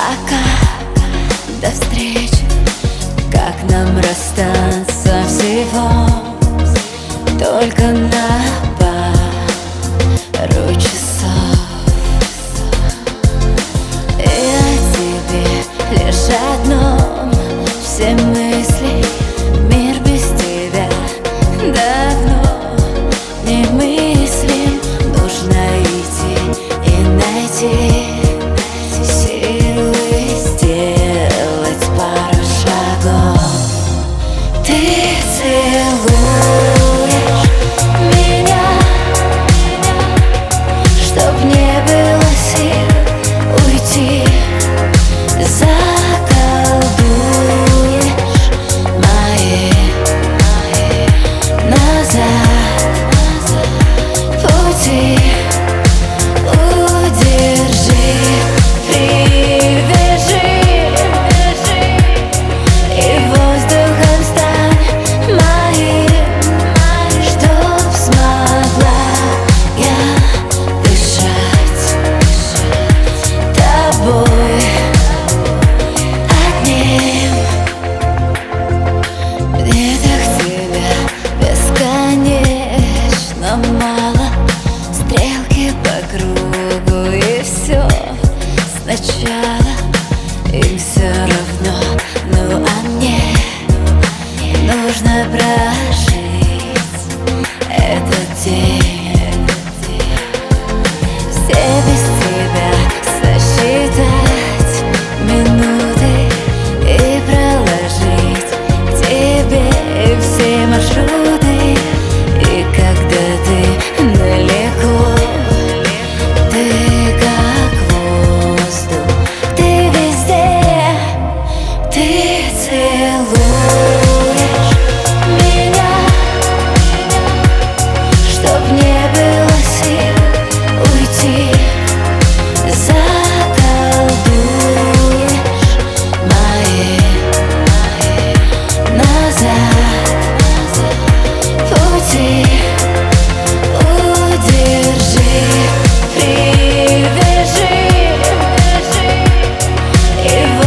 Пока, до встречи. Как нам расстаться всего только на пару часов? И о тебе лишь одном все мысли. Мир без тебя давно не мыслим. Нужно идти и найти силы сделать пару шагов. Ты целуешь меня, чтоб не было сил уйти. Заколдуешь мои назад пути. Удержи, привяжи, и воздухом стань моим, чтоб смогла я дышать тобой одним. Мне так тебя бесконечно мало. Стрелки по кругу и все сначала. Им все равно, ну а мне нужно прожить этот день. Все без тебя сосчитать минуты и проложить тебе все маршруты. И когда ты далеко, ты как воздух, ты везде. Ты целуешь меня, чтоб не было сил уйти. Заколдуешь мои назад пути. Удержи, привяжи, и